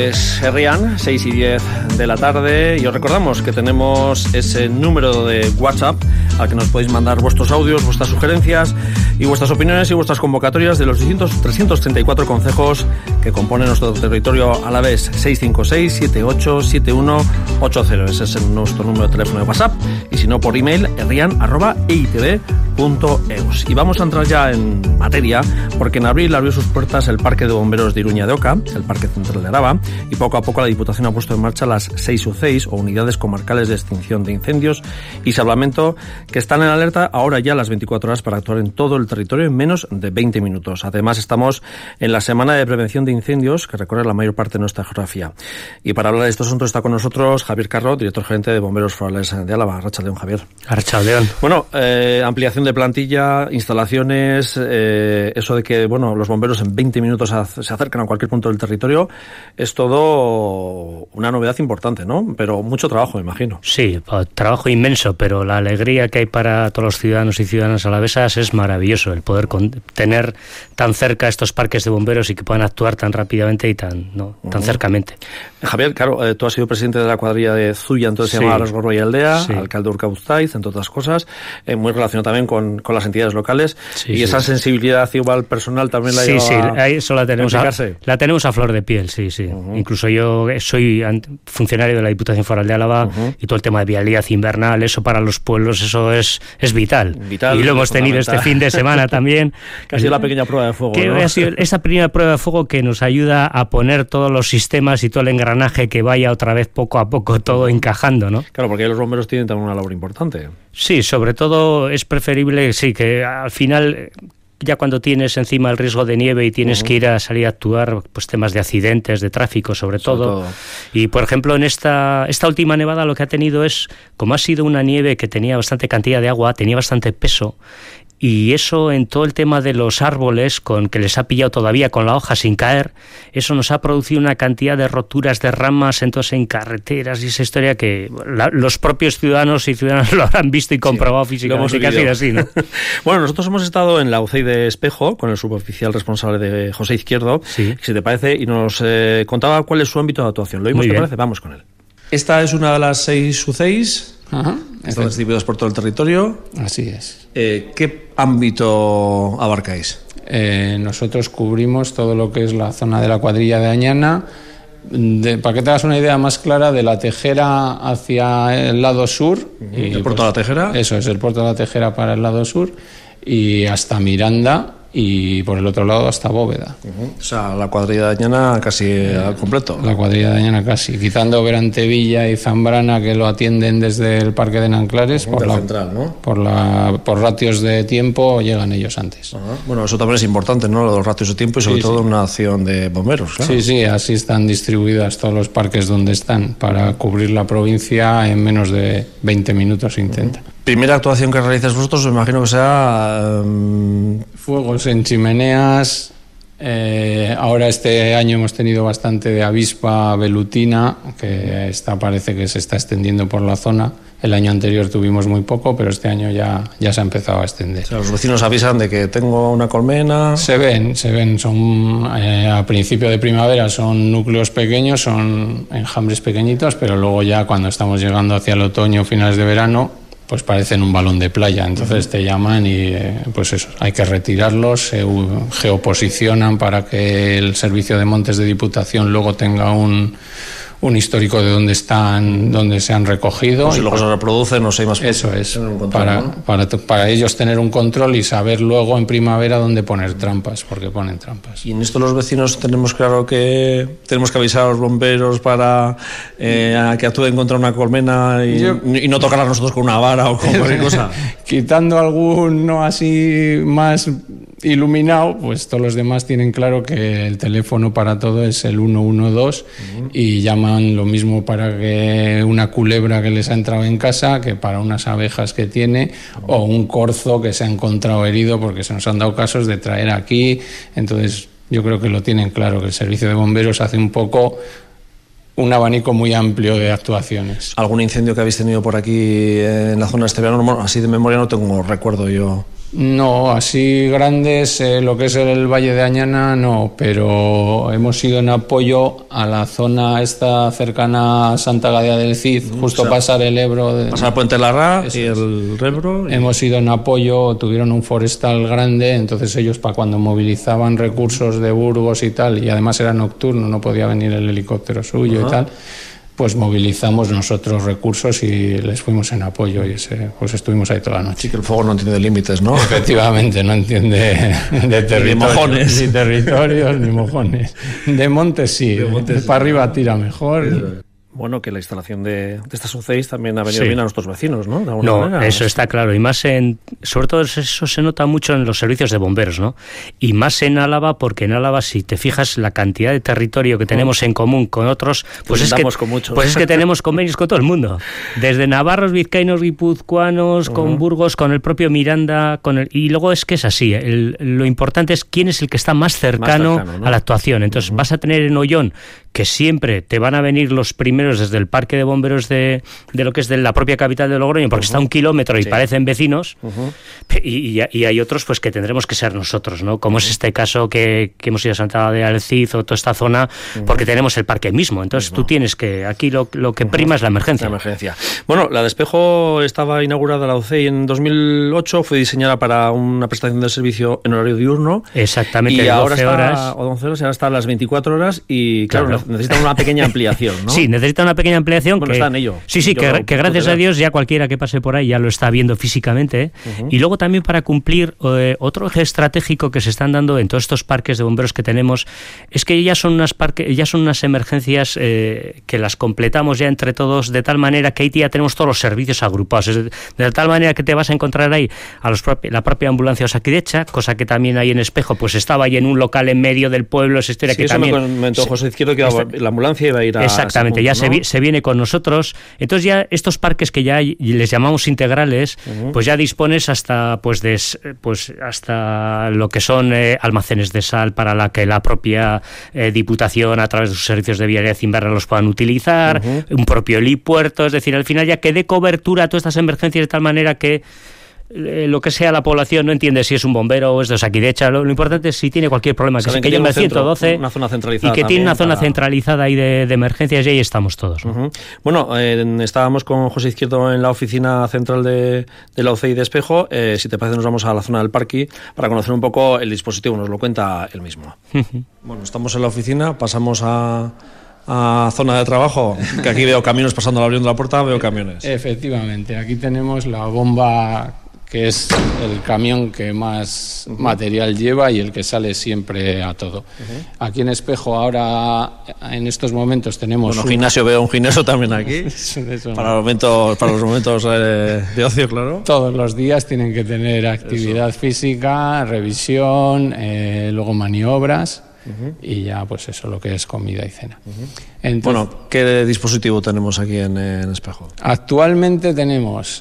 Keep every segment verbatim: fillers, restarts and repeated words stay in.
Pues Herrián, seis y diez de la tarde, y os recordamos que tenemos ese número de WhatsApp al que nos podéis mandar vuestros audios, vuestras sugerencias y vuestras opiniones y vuestras convocatorias de los distintos trescientos treinta y cuatro concejos que componen nuestro territorio alavés. Seis cinco seis, siete ocho siete uno ocho cero, ese es nuestro número de teléfono de WhatsApp, y si no por email, herrián arroba e i te be punto e u s. Y vamos a entrar ya en materia, porque en abril abrió sus puertas el Parque de Bomberos de Iruña de Oca, el Parque Central de Araba, y poco a poco la Diputación ha puesto en marcha las seis U C I s, o Unidades Comarcales de Extinción de Incendios y Salvamento, que están en alerta ahora ya las veinticuatro horas para actuar en todo el territorio en menos de veinte minutos. Además, estamos en la Semana de Prevención de Incendios, que recorre la mayor parte de nuestra geografía. Y para hablar de estos asuntos está con nosotros Javier Carro, director gerente de Bomberos Forales de Álava. Arratsaldeon, Javier. Arratsaldeon. Bueno, eh, ampliación de plantilla, instalaciones, eh, eso de que bueno los bomberos en veinte minutos se acercan a cualquier punto del territorio, es todo una novedad importante, ¿no? Pero mucho trabajo, me imagino. Sí, trabajo inmenso, pero la alegría que hay para todos los ciudadanos y ciudadanas alavesas es maravilloso, el poder con, tener tan cerca estos parques de bomberos y que puedan actuar tan rápidamente y tan no tan uh-huh. cercamente. Javier, claro, eh, tú has sido presidente de la cuadrilla de Zuya, entonces sí. se llama Arasgorro y Aldea, sí. alcalde de Urkauztaiz, entre otras cosas, eh, muy relacionado también con, con las entidades locales, sí, y sí. esa sensibilidad igual personal también la sí, lleva sí, a eso la tenemos a, la tenemos a flor de piel, sí, sí. Uh-huh. Incluso yo soy funcionario de la Diputación Foral de Álava uh-huh. y todo el tema de vialidad invernal, eso para los pueblos, eso es es vital. vital y lo hemos tenido este fin de semana también. Que ha sido la pequeña prueba de fuego, que ¿no? ha sido esa pequeña prueba de fuego que nos ayuda a poner todos los sistemas y todo el engranaje que vaya otra vez poco a poco todo encajando, ¿no? Claro, porque los bomberos tienen también una labor importante. Sí, sobre todo es preferible, sí, que al final, ya cuando tienes encima el riesgo de nieve y tienes uh-huh. que ir a salir a actuar, pues temas de accidentes, de tráfico sobre, sobre todo. todo. Y por ejemplo, en esta, esta última nevada lo que ha tenido es, como ha sido una nieve que tenía bastante cantidad de agua, tenía bastante peso, y eso en todo el tema de los árboles, con que les ha pillado todavía con la hoja sin caer, eso nos ha producido una cantidad de roturas de ramas entonces en carreteras y esa historia que la, los propios ciudadanos y ciudadanas lo habrán visto y comprobado sí, físicamente, que ha sido así, ¿no? Bueno, nosotros hemos estado en la U C I de Espejo con el suboficial responsable de José Izquierdo, sí. si te parece, y nos eh, contaba cuál es su ámbito de actuación. ¿Lo oímos, te parece? Vamos con él. Esta es una de las seis U C I s. Ajá, están distribuidos por todo el territorio. Así es. Eh, ¿Qué ámbito abarcáis? Eh, nosotros cubrimos todo lo que es la zona de la cuadrilla de Añana, de, para que te hagas una idea más clara, de la Tejera hacia el lado sur. Uh-huh. Y, ¿El puerto pues, de la Tejera? Eso es, el puerto de la Tejera para el lado sur, y hasta Miranda, y por el otro lado hasta Bóveda. Uh-huh. O sea, la cuadrilla de Añana casi eh, al completo. La cuadrilla de Añana casi, quitando Berantevilla y Zambrana, que lo atienden desde el Parque de Nanclares. Uh-huh. por, la, central, ¿no? por, la, por ratios de tiempo llegan ellos antes. Uh-huh. Bueno, eso también es importante, ¿no? Los ratios de tiempo y sobre sí, todo sí. una acción de bomberos, claro. Sí, sí, así están distribuidas todos los parques donde están, para cubrir la provincia en menos de veinte minutos se intenta. Uh-huh. Primera actuación que realizáis vosotros, me imagino que sea... Um... Fuegos en chimeneas. Eh, ahora este año hemos tenido bastante de avispa velutina, que está, parece que se está extendiendo por la zona. El año anterior tuvimos muy poco, pero este año ya, ya se ha empezado a extender. O sea, los vecinos avisan de que tengo una colmena... Se ven, se ven. Son eh, a principio de primavera son núcleos pequeños, son enjambres pequeñitos, pero luego ya cuando estamos llegando hacia el otoño, finales de verano, pues parecen un balón de playa, entonces te llaman y pues eso, hay que retirarlos, se geoposicionan para que el servicio de montes de Diputación luego tenga un, un histórico de dónde están, dónde se han recogido. Pues si luego se reproducen, no sé, más. Eso es, control, para, ¿no? para, para ellos tener un control y saber luego en primavera dónde poner trampas, porque ponen trampas. Y en esto los vecinos tenemos claro que tenemos que avisar a los bomberos para eh, a que actúen contra una colmena y, Yo, y no tocarla nosotros con una vara o con cualquier cosa. Quitando alguno así más iluminado, pues todos los demás tienen claro que el teléfono para todo es el uno uno dos uh-huh. y llaman lo mismo para que una culebra que les ha entrado en casa, que para unas abejas que tiene uh-huh. o un corzo que se ha encontrado herido, porque se nos han dado casos de traer aquí. Entonces yo creo que lo tienen claro, que el servicio de bomberos hace un poco un abanico muy amplio de actuaciones. ¿Algún incendio que habéis tenido por aquí en la zona de este verano? Así de memoria no tengo recuerdo yo. No, así grandes, eh, lo que es el Valle de Añana, no, pero hemos ido en apoyo a la zona esta cercana a Santa Gadea del Cid, justo o sea, pasar el Ebro. De, pasar Puente Larra y el Ebro. Y... Hemos ido en apoyo, tuvieron un forestal grande, entonces ellos para cuando movilizaban recursos de Burgos y tal, y además era nocturno, no podía venir el helicóptero suyo. Ajá. Y tal, pues movilizamos nosotros recursos y les fuimos en apoyo y ese, pues estuvimos ahí toda la noche. Sí, que el fuego no entiende límites, ¿no? Efectivamente, no entiende de territorios, ni mojones. Ni territorios, ni mojones. De montes sí, de montes, para arriba tira mejor. Sí. Bueno, que la instalación de, de estas U C Is también ha venido sí. bien a nuestros vecinos, ¿no? De alguna no, manera. Eso está claro. Y más en... Sobre todo eso se nota mucho en los servicios de bomberos, ¿no? Y más en Álava, porque en Álava, si te fijas, la cantidad de territorio que tenemos en común con otros, pues, pues, es, que, con muchos. pues es que tenemos convenios con todo el mundo. Desde navarros, vizcaínos, guipuzcoanos, uh-huh. con Burgos, con el propio Miranda, con el... Y luego es que es así. El, lo importante es quién es el que está más cercano, más cercano ¿no? a la actuación. Entonces uh-huh. vas a tener en Ollón que siempre te van a venir los primeros desde el parque de bomberos de, de lo que es de la propia capital de Logroño, porque uh-huh. está a un kilómetro y sí. parecen vecinos, uh-huh. y, y, y hay otros pues que tendremos que ser nosotros, ¿no? Como uh-huh. es este caso que, que hemos ido a Santa Gadea del Cid o toda esta zona, uh-huh. porque tenemos el parque mismo. Entonces uh-huh. tú tienes que, aquí lo, lo que prima uh-huh. es la emergencia. La emergencia. Bueno, la de Espejo estaba inaugurada la U C I en dos mil ocho, fue diseñada para una prestación de servicio en horario diurno. Exactamente, y de ahora doce está, horas. O doce horas, y ahora está a las veinticuatro horas y claro, claro. necesita una pequeña ampliación, ¿no? Sí, necesita una pequeña ampliación. Bueno, que, está en ello. Sí, sí, que, que gracias a Dios ya cualquiera que pase por ahí ya lo está viendo físicamente. ¿eh? Uh-huh. Y luego también para cumplir eh, otro eje estratégico que se están dando en todos estos parques de bomberos que tenemos, es que ya son unas, parque, ya son unas emergencias eh, que las completamos ya entre todos de tal manera que ahí ya tenemos todos los servicios agrupados. Es de, de tal manera que te vas a encontrar ahí a los propi- la propia ambulancia Osakidecha, cosa que también hay en Espejo, pues estaba ahí en un local en medio del pueblo, esa historia sí, que eso también... me comentó José Izquierdo que este, la ambulancia iba a ir a... Exactamente, punto, ya ¿no? se, vi, se viene con nosotros. Entonces ya estos parques que ya hay, y les llamamos integrales, uh-huh. pues ya dispones hasta pues de pues hasta lo que son eh, almacenes de sal para la que la propia eh, Diputación a través de sus servicios de vialidad inverna los puedan utilizar, uh-huh. un propio helipuerto, es decir, al final ya que dé cobertura a todas estas emergencias de tal manera que Eh, lo que sea la población no entiende si es un bombero o es de Osakidecha. Lo, lo importante es si tiene cualquier problema, que, que, que llame al ciento doce una zona centralizada y que tiene una zona para... centralizada ahí de, de emergencias y ahí estamos todos, ¿no? Uh-huh. Bueno, eh, estábamos con José Izquierdo en la oficina central de, de la U C I de Espejo. Eh, si te parece nos vamos a la zona del parque para conocer un poco el dispositivo, nos lo cuenta él mismo. Uh-huh. Bueno, estamos en la oficina, pasamos a... a zona de trabajo, que aquí veo camiones pasando abriendo la puerta, veo camiones. Efectivamente, aquí tenemos la bomba, que es el camión que más uh-huh. material lleva y el que sale siempre a todo. Uh-huh. Aquí en Espejo ahora, en estos momentos tenemos... Bueno, un gimnasio, veo un gimnasio también aquí, para, los momentos, para los momentos eh, de ocio, claro. Todos los días tienen que tener actividad eso. física, revisión, eh, luego maniobras. Uh-huh. Y ya pues eso, lo que es comida y cena. Uh-huh. Entonces, bueno, ¿qué dispositivo tenemos aquí en, en Espejo? Actualmente tenemos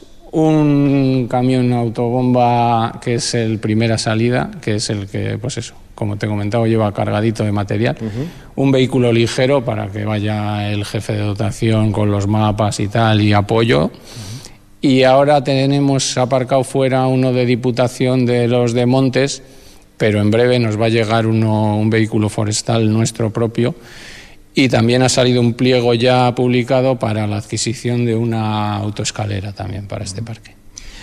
un camión autobomba que es el primera salida, que es el que, pues eso, como te he comentado, lleva cargadito de material. Uh-huh. Un vehículo ligero para que vaya el jefe de dotación con los mapas y tal y apoyo. Uh-huh. Y ahora tenemos aparcado fuera uno de Diputación de los de Montes, pero en breve nos va a llegar uno, un vehículo forestal nuestro propio, y también ha salido un pliego ya publicado para la adquisición de una autoescalera también para este parque.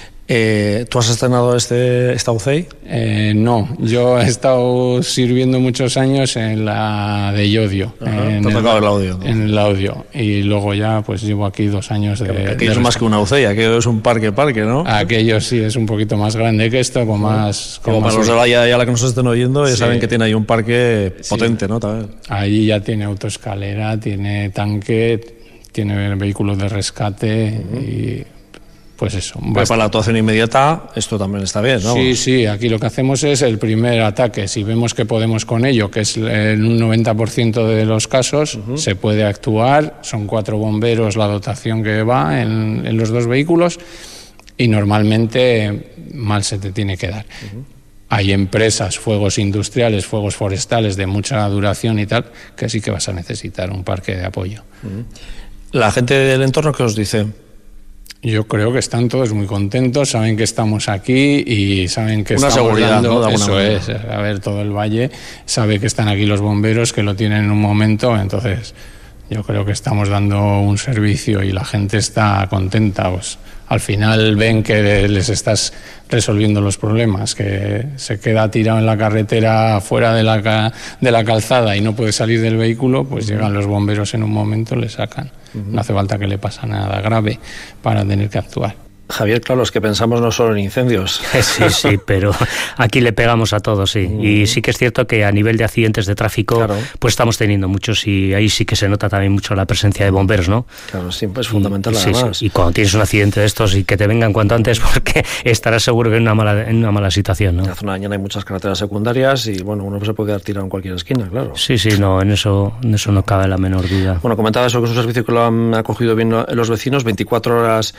Eh, ¿Tú has estrenado este, esta U C I? Eh, no, yo he estado sirviendo muchos años en la de Llodio. Ajá, en, te ha tocado el, el audio, ¿no? En el audio. Y luego ya pues llevo aquí dos años de... Aquello de es más que una U C I, aquello es un parque parque, ¿no? Aquello sí, es un poquito más grande que esto, con más... Como para los de Valla y a la que nos estén oyendo, ya sí. saben que tiene ahí un parque potente, sí. ¿no? También. Allí ya tiene autoescalera, tiene tanque, tiene vehículos de rescate uh-huh. y... Pues eso. Pues para la actuación inmediata esto también está bien, ¿no? Sí, sí, aquí lo que hacemos es el primer ataque. Si vemos que podemos con ello, que es en un noventa por ciento de los casos, uh-huh. se puede actuar. Son cuatro bomberos la dotación que va en, en los dos vehículos y normalmente mal se te tiene que dar. Uh-huh. Hay empresas, fuegos industriales, fuegos forestales de mucha duración y tal, que sí que vas a necesitar un parque de apoyo. Uh-huh. La gente del entorno, ¿qué os dice? Yo creo que están todos muy contentos, saben que estamos aquí y saben que una estamos seguridad, dando, ¿no? De eso manera. es, a ver, todo el valle sabe que están aquí los bomberos, que lo tienen en un momento, entonces yo creo que estamos dando un servicio y la gente está contenta, pues al final ven que les estás resolviendo los problemas, que se queda tirado en la carretera fuera de la, de la calzada y no puede salir del vehículo, pues llegan los bomberos en un momento, le sacan. Uh-huh. No hace falta que le pase nada grave para tener que actuar. Javier, claro, los que pensamos no solo en incendios. Sí, sí, pero aquí le pegamos a todos, sí. Mm. Y sí que es cierto que a nivel de accidentes de tráfico, claro, pues estamos teniendo muchos y ahí sí que se nota también mucho la presencia de bomberos, ¿no? Claro, siempre es fundamental, y, además. Sí, sí. Y cuando tienes un accidente de estos y que te vengan cuanto antes, porque estarás seguro que en una mala, en una mala situación, ¿no? En la zona de Añana hay muchas carreteras secundarias y, bueno, uno se puede quedar tirado en cualquier esquina, claro. Sí, sí, no, en eso, en eso no cabe la menor duda. Bueno, comentaba eso, que es un servicio que lo han acogido bien los vecinos, veinticuatro horas,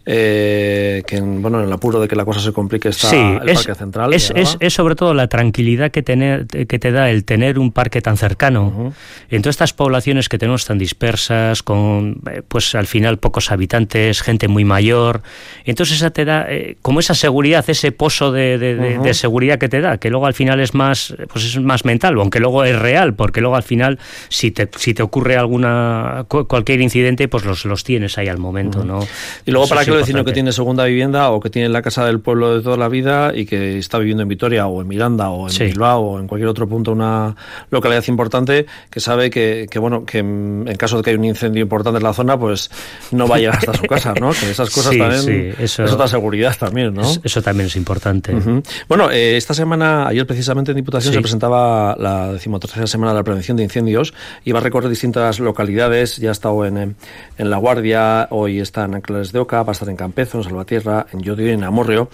eh, que en, bueno, en el apuro de que la cosa se complique está sí, el es, parque central. Es, es, es sobre todo la tranquilidad que, tener, que te da el tener un parque tan cercano. Uh-huh. En todas estas poblaciones que tenemos tan dispersas, con pues al final pocos habitantes, gente muy mayor. Entonces esa te da, eh, como esa seguridad, ese pozo de, de, de, uh-huh. de seguridad que te da, que luego al final es más, pues es más mental, aunque luego es real, porque luego al final si te, si te ocurre alguna cualquier incidente, pues los, los tienes ahí al momento, uh-huh. ¿no? Y luego Eso para es aquel importante. Vecino que tiene segunda vivienda o que tiene la casa del pueblo de toda la vida y que está viviendo en Vitoria o en Miranda o en sí. Bilbao o en cualquier otro punto, una localidad importante, que sabe que, que bueno, que en caso de que haya un incendio importante en la zona, pues no va a llegar hasta su casa, ¿no? Que esas cosas sí, también sí, eso, es otra seguridad también, ¿no? Es, eso también es importante. Uh-huh. Bueno, eh, esta semana, ayer precisamente en Diputación sí. se presentaba la decimotercera semana de la prevención de incendios y va a recorrer distintas localidades. Ya ha estado en, en La Guardia, hoy está en Anclares de Oca, va a estar en Campezo, en Salvatierra, en Llodio y en Amurrio.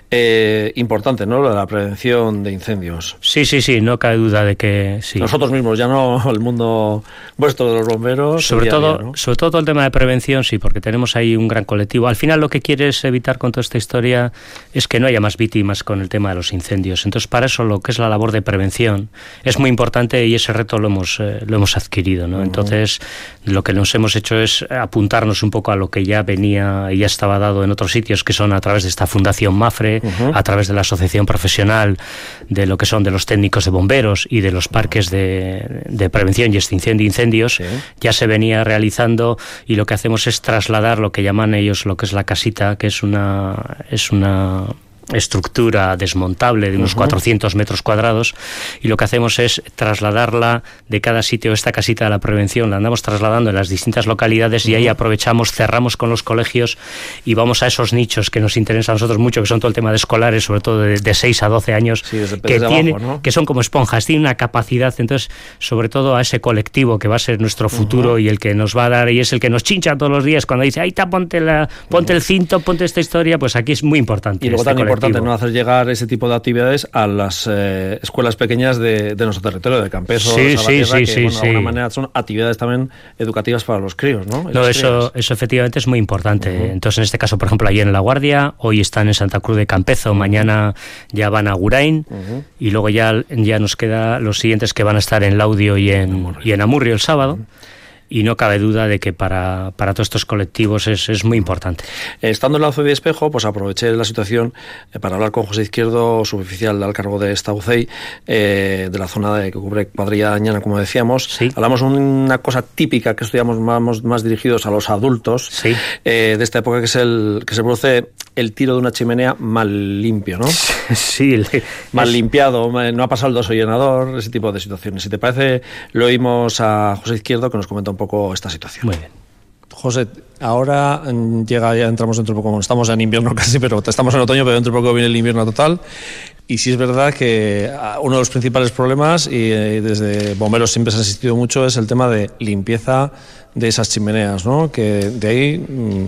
Eh, importante, ¿no?, lo de la prevención de incendios. Sí, sí, sí, no cabe duda de que sí. Nosotros mismos, ya no el mundo vuestro de los bomberos. Sobre todo, día, ¿no? sobre todo el tema de prevención, sí, porque tenemos ahí un gran colectivo. Al final lo que quieres evitar con toda esta historia es que no haya más víctimas con el tema de los incendios. Entonces, para eso lo que es la labor de prevención es muy importante y ese reto lo hemos, eh, lo hemos adquirido, ¿no? Uh-huh. Entonces, lo que nos hemos hecho es apuntarnos un poco a lo que ya venía y ya estaba dado en otros sitios, que son a través de esta Fundación MAFRE, uh-huh. a través de la Asociación Profesional de lo que son de los técnicos de bomberos y de los parques de, de prevención y extinción de incendios, sí. ya se venía realizando y lo que hacemos es trasladar lo que llaman ellos lo que es la casita, que es una es una estructura desmontable de unos uh-huh. cuatrocientos metros cuadrados, y lo que hacemos es trasladarla de cada sitio, esta casita de la prevención la andamos trasladando en las distintas localidades uh-huh. y ahí aprovechamos, cerramos con los colegios y vamos a esos nichos que nos interesan a nosotros mucho, que son todo el tema de escolares, sobre todo de, de seis a doce años, sí, desde, que, desde tiene, abajo, ¿no? que son como esponjas, tienen una capacidad, entonces sobre todo a ese colectivo que va a ser nuestro futuro uh-huh. y el que nos va a dar, y es el que nos chincha todos los días cuando dice, ahí está, ponte, la, ponte uh-huh. el cinto, ponte esta historia, pues aquí es muy importante. Y luego este tan colectivo. Importante no hacer llegar ese tipo de actividades a las eh, escuelas pequeñas de, de nuestro territorio, de Campezo, sí, Salvatierra, sí, que sí, bueno, sí. de alguna manera son actividades también educativas para los críos, ¿no? No, eso, eso efectivamente es muy importante. Uh-huh. Entonces, en este caso, por ejemplo, ayer en La Guardia, hoy están en Santa Cruz de Campezo, uh-huh. mañana ya van a Gurain, uh-huh. y luego ya, ya nos queda los siguientes que van a estar en Laudio y en, Amurrio. y en Amurrio el sábado. Uh-huh. Y no cabe duda de que para, para todos estos colectivos es, es muy importante. Estando en la U C E I de Espejo, pues aproveché la situación eh, para hablar con José Izquierdo, suboficial al cargo de esta U C E I, eh, de la zona de, que cubre Cuadrilla de Añana, como decíamos. Sí. Hablamos de una cosa típica que estudiamos más, más dirigidos a los adultos, sí. eh, de esta época, que es el que se produce el tiro de una chimenea mal limpio, ¿no? Sí. El, mal es... limpiado, no ha pasado el desollenador, ese tipo de situaciones. Si te parece, lo oímos a José Izquierdo, que nos comenta un poco esta situación. Muy bien. José, ahora llega, ya entramos dentro de poco, bueno, estamos en invierno casi, pero estamos en otoño, pero dentro de poco viene el invierno total. Y sí es verdad que uno de los principales problemas, y desde bomberos siempre se ha insistido mucho, es el tema de limpieza de esas chimeneas, ¿no? Que de ahí mmm,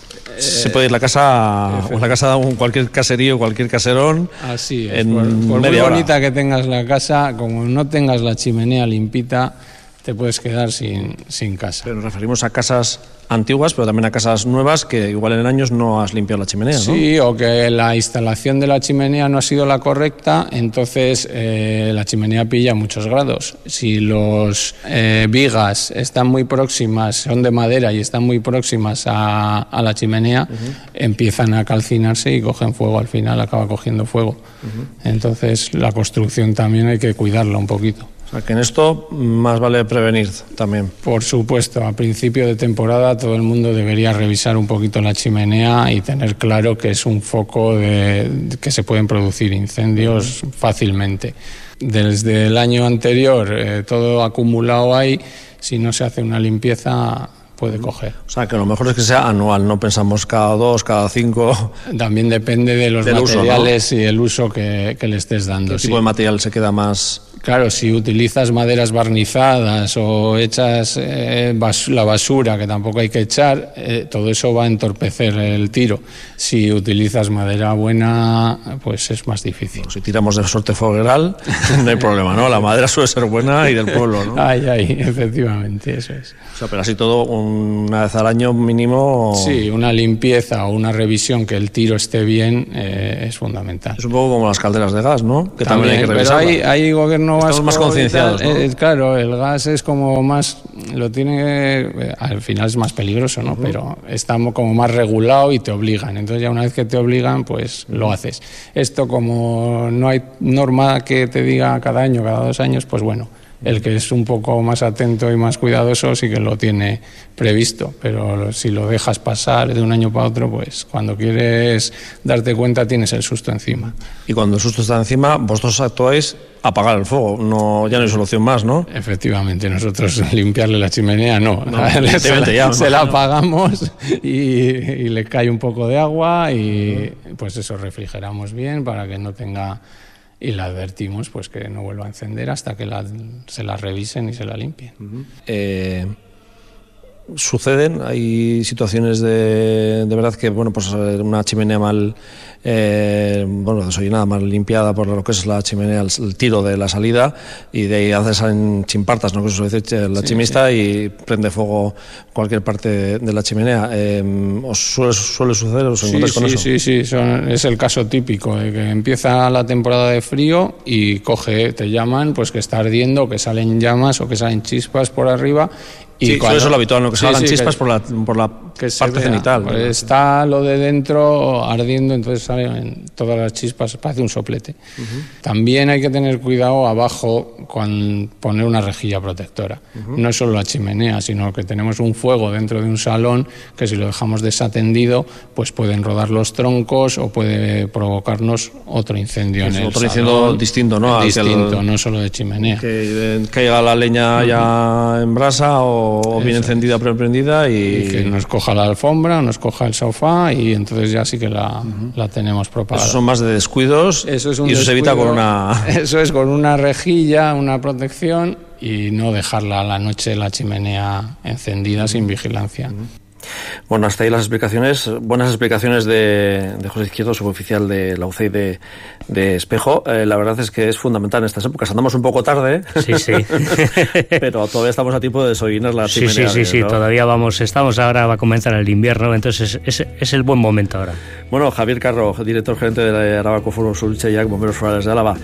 se puede ir la casa, o la casa de cualquier caserío, cualquier caserón. Así es. En por por media muy hora. bonita que tengas la casa, como no tengas la chimenea limpita, te puedes quedar sin, sin casa. Pero nos referimos a casas antiguas, pero también a casas nuevas que igual en años no has limpiado la chimenea, ¿no? Sí, o que la instalación de la chimenea no ha sido la correcta, entonces eh, la chimenea pilla muchos grados. Si los eh, vigas están muy próximas, son de madera y están muy próximas a, a la chimenea, uh-huh. empiezan a calcinarse y cogen fuego, al final acaba cogiendo fuego. Uh-huh. Entonces la construcción también hay que cuidarla un poquito. O sea, que en esto más vale prevenir también. Por supuesto, a principio de temporada todo el mundo debería revisar un poquito la chimenea y tener claro que es un foco de, de que se pueden producir incendios fácilmente. Desde el año anterior, eh, todo acumulado ahí, si no se hace una limpieza puede coger. O sea, que lo mejor es que sea anual, no pensamos cada dos, cada cinco. También depende de los materiales uso, ¿no? Y el uso que, que le estés dando. ¿Qué tipo sí. de material se queda más...? Claro, si utilizas maderas barnizadas o echas eh, bas- la basura, que tampoco hay que echar, eh, todo eso va a entorpecer el tiro. Si utilizas madera buena, pues es más difícil. Bueno, si tiramos de sorte fogueral, no hay problema, ¿no? La madera suele ser buena y del pueblo, ¿no? Ay, ay, efectivamente, eso es. O sea, pero así todo una vez al año mínimo... Sí, una limpieza o una revisión que el tiro esté bien eh, es fundamental. Es un poco como las calderas de gas, ¿no? Que también, también hay que revisarlas. Pero hay, hay gobierno Estamos más concienciados, ¿no? Eh, claro, el gas es como más, lo tiene, eh, al final es más peligroso, ¿no? Uh-huh. Pero está como más regulado y te obligan. Entonces ya una vez que te obligan, pues uh-huh. lo haces. Esto como no hay norma que te diga cada año, cada dos años, pues bueno, el que es un poco más atento y más cuidadoso sí que lo tiene previsto, pero si lo dejas pasar de un año para otro, pues cuando quieres darte cuenta tienes el susto encima. Y cuando el susto está encima, vosotros actuáis a apagar el fuego, no, ya no hay solución más, ¿no? Efectivamente, nosotros limpiarle la chimenea no, no se, la, ya, se la apagamos y, y le cae un poco de agua y pues eso, refrigeramos bien para que no tenga... Y la advertimos pues que no vuelva a encender hasta que la, se la revisen y se la limpien. Uh-huh. Eh, suceden, hay situaciones de, de verdad que, bueno, pues una chimenea mal, eh, bueno, desollinada, mal limpiada por lo que es la chimenea, el, el tiro de la salida, y de ahí haces en chimpartas, ¿no? Que eso dice la sí, chimista sí. Y prende fuego cualquier parte de, de la chimenea. Eh, ¿Os suele, suele suceder? ¿Os encontráis sí, con sí, eso? Sí, sí, son, es el caso típico de que empieza la temporada de frío y coge, te llaman, pues que está ardiendo, que salen llamas o que salen chispas por arriba. Y sí, cuando, eso es lo habitual, ¿no? Que sí, salgan sí, chispas que, por la, por la parte vea, cenital. Pues está lo de dentro ardiendo, entonces salen todas las chispas, parece un soplete. Uh-huh. También hay que tener cuidado abajo con poner una rejilla protectora. Uh-huh. No es solo la chimenea, sino que tenemos un fuego dentro de un salón que si lo dejamos desatendido, pues pueden rodar los troncos o puede provocarnos otro incendio es en el otro salón. Incendio distinto, ¿no? Distinto, el, no solo de chimenea. Que caiga la leña uh-huh. ya en brasa o o bien encendida, preprendida y... y que nos coja la alfombra, nos coja el sofá y entonces ya sí que la, uh-huh. la tenemos propagada. Eso son más de descuidos eso es un y eso descuido, se evita con una... Eso es con una rejilla, una protección y no dejarla a la noche la chimenea encendida uh-huh. sin vigilancia. Uh-huh. Bueno, hasta ahí las explicaciones, buenas explicaciones de, de José Izquierdo, suboficial de la U C E I de, de Espejo. Eh, la verdad es que es fundamental en estas épocas. Andamos un poco tarde, sí, sí. pero todavía estamos a tiempo de desollinar la chimenea. Sí, sí, sí, ¿no? sí, todavía vamos, estamos ahora, va a comenzar el invierno, entonces es, es, es el buen momento ahora. Bueno, Javier Carro, director gerente de la Arabako Foro Solitxaiak, Bomberos Forales de Álava.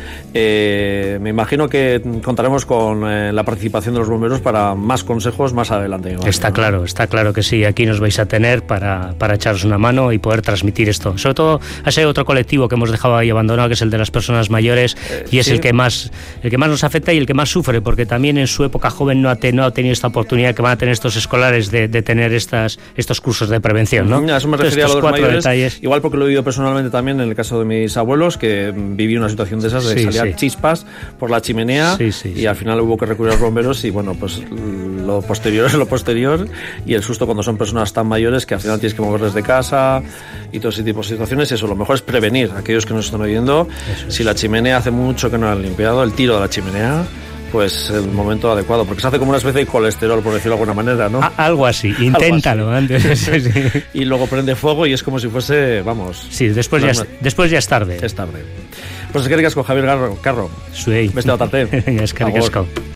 Eh, me imagino que contaremos con eh, la participación de los bomberos para más consejos más adelante. Imagino, está ¿no? claro, está claro que sí, aquí nos vais a tener para, para echaros una mano y poder transmitir esto. Sobre todo a ese otro colectivo que hemos dejado ahí abandonado, que es el de las personas mayores, eh, y es sí. el que más el que más nos afecta y el que más sufre, porque también en su época joven no ha, te, no ha tenido esta oportunidad que van a tener estos escolares de, de tener estas, estos cursos de prevención, ¿no? A eso me refería a los mayores, detalles. Igual porque lo he vivido personalmente también en el caso de mis abuelos, que viví una situación de esas, de sí, salir sí. chispas por la chimenea sí, sí, y sí. al final hubo que recurrir a los bomberos y bueno, pues lo posterior es lo posterior y el susto cuando son personas tan mayores que al final tienes que moverles de casa y todo ese tipo de situaciones. Eso, lo mejor es prevenir a aquellos que nos están oyendo. Es. Si la chimenea hace mucho que no la han limpiado, el tiro de la chimenea, pues el momento adecuado, porque se hace como una especie de colesterol, por decirlo de alguna manera, ¿no? A- algo así, inténtalo algo así. antes. Sí, sí. Y luego prende fuego y es como si fuese, vamos... Sí, después, ya es, después ya es tarde. Es tarde. Pues es que digas con Javier Carro. Carro. Zuei. Beste bat arte. Eskerrik asko.